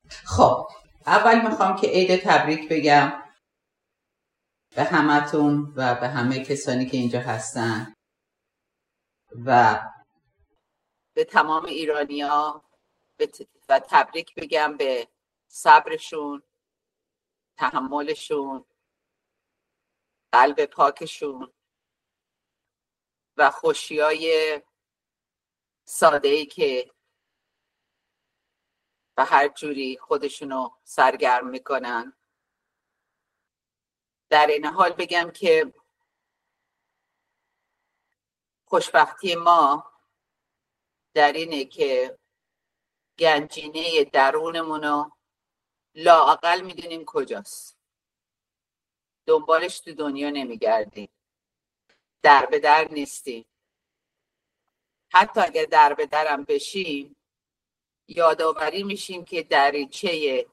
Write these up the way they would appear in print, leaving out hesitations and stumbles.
خب اول میخوام که عید تبریک بگم به همتون و به همه کسانی که اینجا هستن و به تمام ایرانی‌ها و تبریک بگم به صبرشون، تحملشون، قلب پاکشون و خوشیای ساده‌ای که به هر جوری خودشونو سرگرم میکنن. در این حال بگم که خوشبختی ما در اینه که گنجینه درونمونو لااقل میدونیم کجاست، دنبالش تو دنیا نمیگردیم، در به در نیستیم. حتی اگر در به درم بشیم یادآوری میشیم که دریچه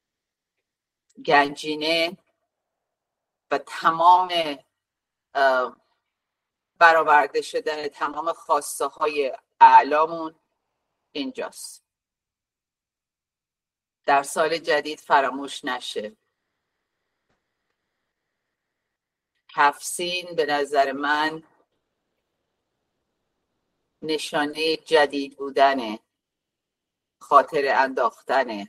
گنجینه و تمام برآورده شدن تمام خواسته های اعلامون اینجاست. در سال جدید فراموش نشه. 7 سین به نظر من نشانه جدید بودنه، خاطر انداختنه،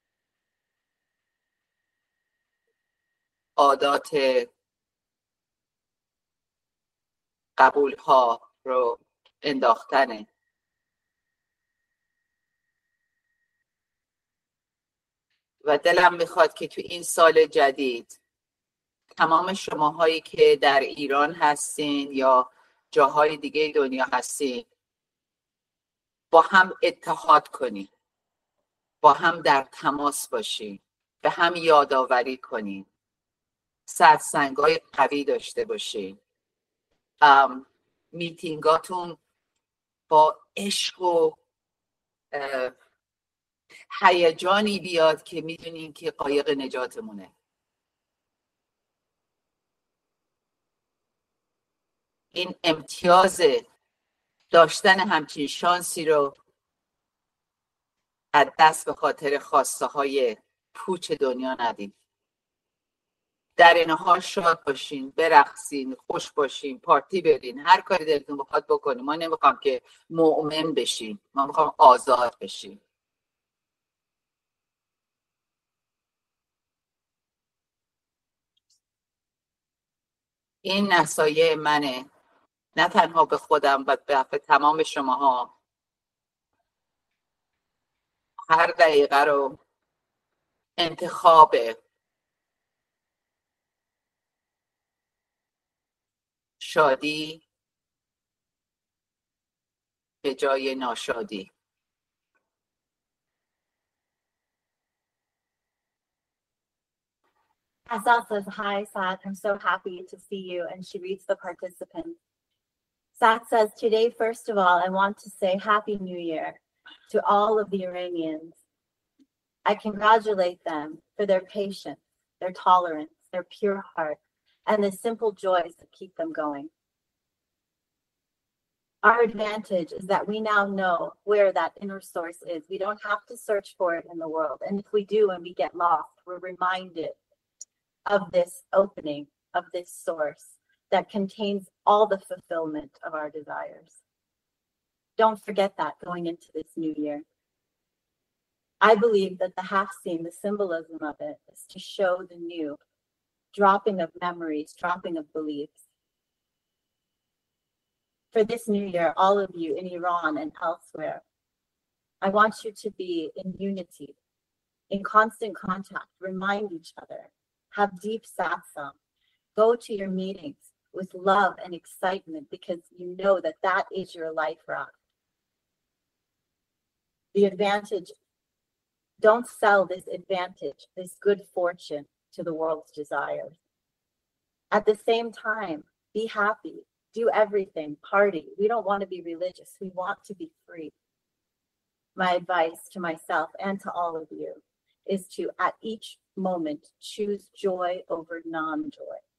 عادات قبول ها رو انداختنه. و دلم میخواد که تو این سال جدید تمام شماهایی که در ایران هستین یا جاهای دیگه دنیا هستین با هم اتحاد کنین، با هم در تماس باشین، به هم یادآوری کنین، سرسنگ‌های قوی داشته باشین، میتینگاتون با عشق و هیجانی بیاد که میدونین که قایق نجاتمونه. این امتیاز داشتن همچین شانسی رو از دست به خاطر خواسته های پوچ دنیا ندید. در این حال شاد باشین، برقصین، خوش باشین، پارتی برین، هر کاری دلتون بخواد بکنین. ما نمیخوام که مؤمن بشین، ما میخوام آزاد بشین. این نصایح منه، نه تنها به خودم و به تمام شماها. هر دقیقه رو انتخاب شادی به جای ناشادی. Asad says, hi, Sat. I'm so happy to see you. And she reads the participants. Sat says, today, first of all, I want to say Happy New Year to all of the Iranians. I congratulate them for their patience, their tolerance, their pure heart, and the simple joys that keep them going. Our advantage is that we now know where that inner source is. We don't have to search for it in the world. And if we do and we get lost, we're reminded of this opening, of this source that contains all the fulfillment of our desires. Don't forget that going into this new year. I believe that the half-scene, the symbolism of it, is to show the new, dropping of memories, dropping of beliefs. For this new year, all of you in Iran and elsewhere, I want you to be in unity, in constant contact, remind each other, have deep satsang, go to your meetings with love and excitement because you know that that is your life route. The advantage, don't sell this advantage, this good fortune to the world's desires. At the same time, be happy, do everything, party. We don't want to be religious. We want to be free. My advice to myself and to all of you is to, at each moment, choose joy over non-joy.